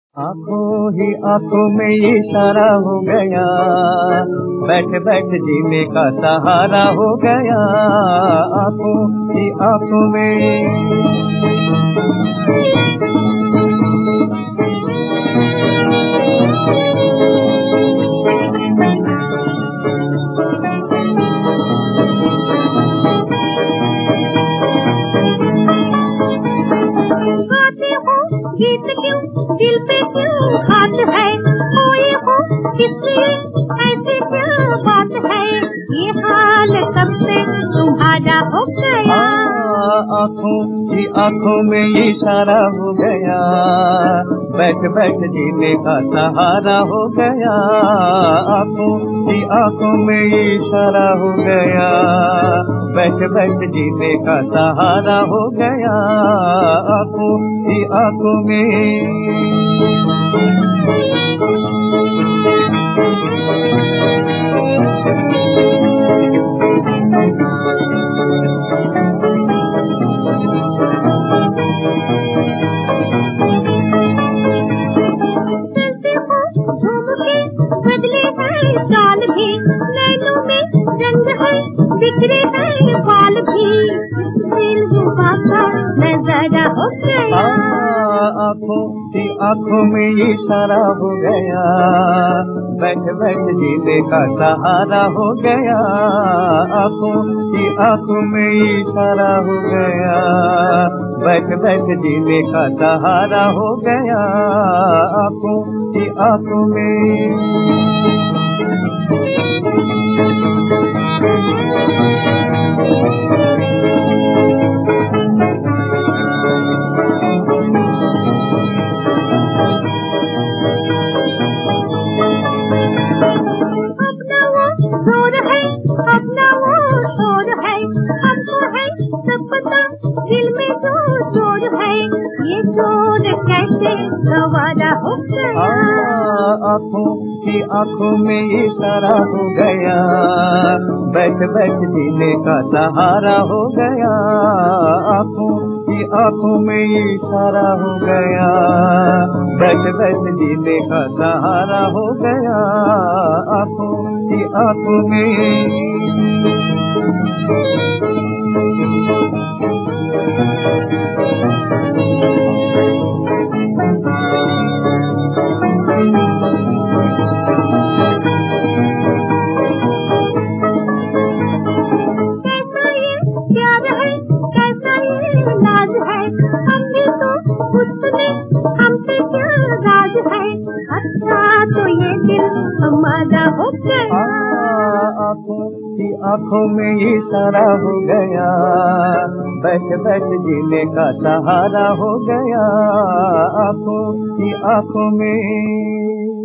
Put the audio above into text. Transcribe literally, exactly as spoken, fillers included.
आंखों ही आंखों में ये इशारा हो गया, बैठ बैठ जीने का सहारा हो गया। आंखों ही आंखों में गीत क्यों दिल पे क्यों हाथ है, खोए हो किसलिए ऐसी क्या बात है, ये हाल कब से तुम्हारा हो गया। आँखों की आँखों में ये इशारा हो गया, बैठ बैठ जीने का सहारा हो गया। आँखों की आँखों में ये इशारा हो गया, बैठ बैठ जीने का सहारा हो गया। आँखों की आँखों में बदले हैं चाल भी, नैनों में रंग है, बिखरे हैं बाल भी, दिल डूबा सा नजारा हो गया। आँखों की आँखों में ये इशारा हो गया, बैठ बैठ जीने का सहारा हो गया। आँखों की आँखों में ये इशारा हो गया, बैठ बैठ जीने का सहारा हो गया। आँखों की आँखों में शोर है, अपना वो शोर है, हमको है सब पता, दिल में जो शोर है, ये शोर कैसे गवारा हो गया। आँखों की आँखों में ये इशारा हो गया, बैठ बैठ जीने का सहारा हो गया। आँखों की आँखों में ये इशारा हो गया, बैठ बैठ जीने का सहारा हो गया। आँखों की आँखों में हमसे क्या राज है, अच्छा तो ये दिल हमारा हो गया। आँखों की आँखों में ये इशारा हो गया, बैठ बैठ जीने का सहारा हो गया। आँखों की आँखों में